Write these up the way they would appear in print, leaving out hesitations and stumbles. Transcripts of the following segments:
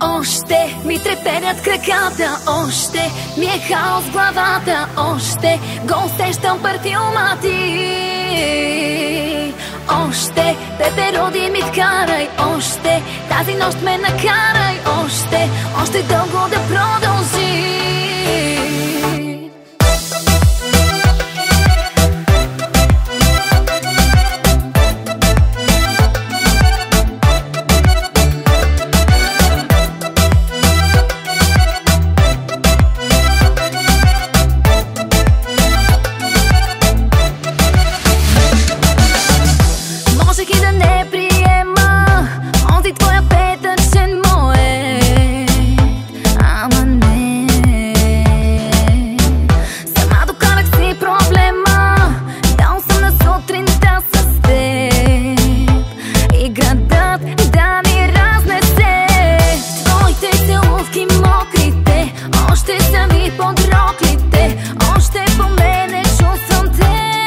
Още ми треперят краката, още ми е хаос в главата, още го усещам парфюма ти. Още пепероди ми вкарай, още тази нощ ме накарай, още дълго да продължи. Можех и да не приема онзи твоя петъчен моет, ама не. Сама докарах си проблема, дал съм на сутринта с теб и градът да ни разнесе. Твоите целувки мокрите, още са ми под роклите, още по мене чувствам те.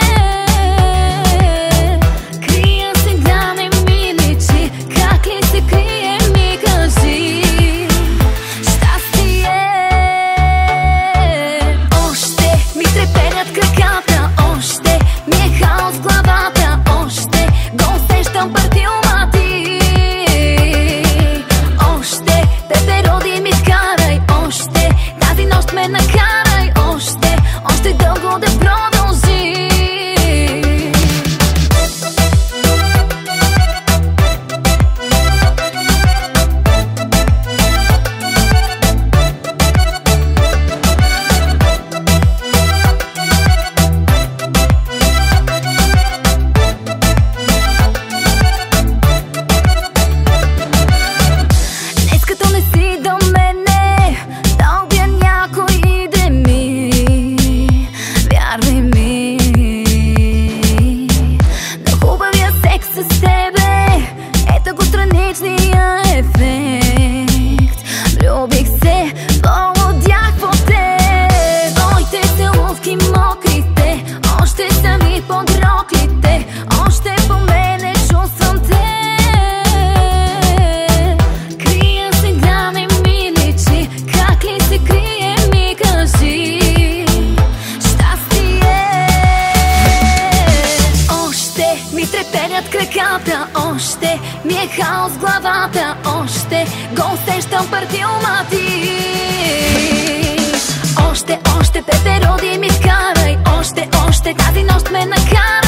Накарай още дълго да продължи. Днес като не си до мене, дълбя някой иде ми, вярвай ми. На хубавия секс с тебе, ето го страничния ефект. Влюбих се, полудях по теб. Твоите целувки мокрите, още са ми под роклите, още по мене чувствам те. Крия сега не ми личи, как ли се крие ми кажи. Щастие. Още ми треперят краката, още ми е хаос в главата, още го усещам парфюма ти. Още пепероди ми вкарай, още тази нощ ме накарай.